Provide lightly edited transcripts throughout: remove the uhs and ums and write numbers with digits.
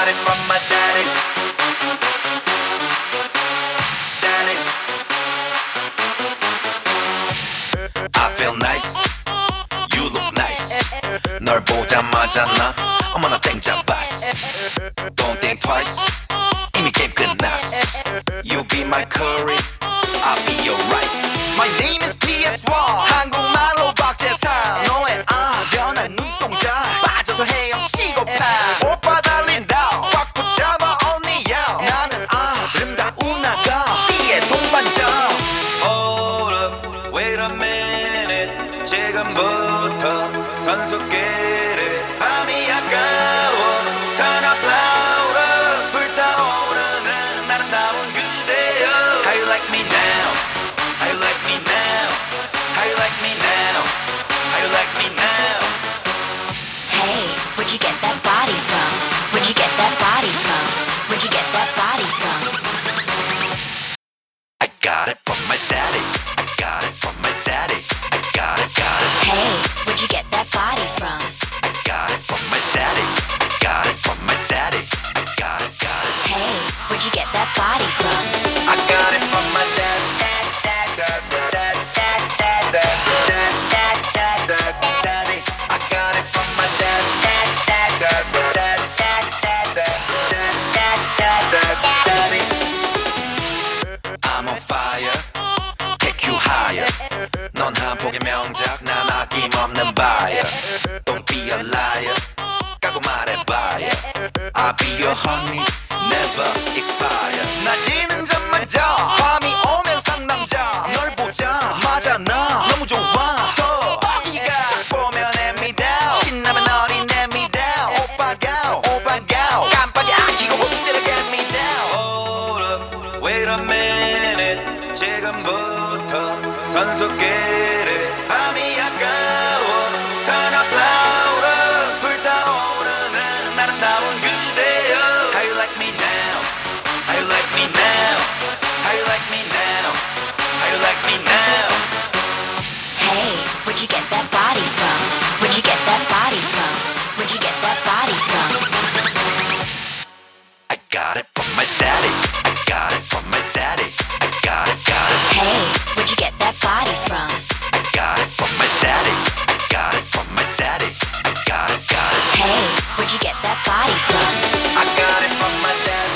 got it from my daddy. Daddy. I feel nice. You look nice. 널 보자마자 나 어머나 땡잡았어. Don't think twice. 이미 게임 끝났어. You be my curry, I'll be your rice. My name is PS1. 한국말로 박재상. 너의 변한 눈동자 빠져서 헤엄치고파. 오빠 달린다 꽉 붙잡아 언니야. 나는 아름다운 아가 C의 동반자. Hold up, wait a minute. 지금부터 선수끼리 밤이 아까워. Turn up louder. 불타오르는 아름다운 그대여. How you like me now? How you like me now? How you like me now? How you like me now? Hey, where'd you get that body from? Where'd you get that body from? Where'd you get that body from? I got it from my daddy. I got it from my daddy. I got it, got it. Hey, where'd you get that body from? I got it from my daddy. I got it from my daddy. I got it, got it. Hey, where'd you get that body from? I got it from my daddy. Daddy. I got it from my daddy. Daddy. I'm on fire. Take you higher. 넌 한 폭의 명작, 난 아낌없는 buyer. Don't be a liar. 까고 말해봐요. I'll be your honey, never expire. 낮이는 잠마저 밤이 오면 상남자. 널 보자마자 나 너무 좋아서 뻐기가 쫙 보면 hand me down. 신나면 어린 hand me down. 오빠가 깜빡이 안 켜고 훅 때려 get me down. Hold up, wait a minute. 지금부터 선수끼리 밤이 아까워. Turn up louder. 불타오르는 아름다운 그대여. How you like me now? How you like me now? How you like me now? How you like me now? Hey, where'd you get that body from? Where'd you get that body from? Where'd you get that body from? I got it from my daddy. I got it from my daddy. I got it, got it. Hey, where'd you get that body from? I got it from my daddy. I got it from my daddy. I got it, got it. Hey, where'd you get that body from? I got it from my daddy.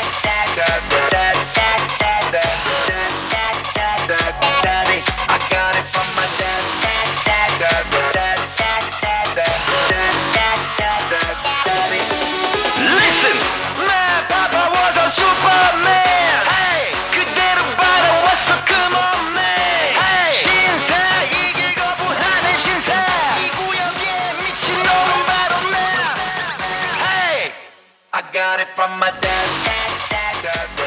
Daddy. I got it from my daddy. Daddy. Listen, my papa was a Superman. Hey, 그대로 받아왔어, come on man. Hey, 신사 이길 거부하는 신사. 이 구역에 미친놈은 바로 나. Hey, I got it from my dad.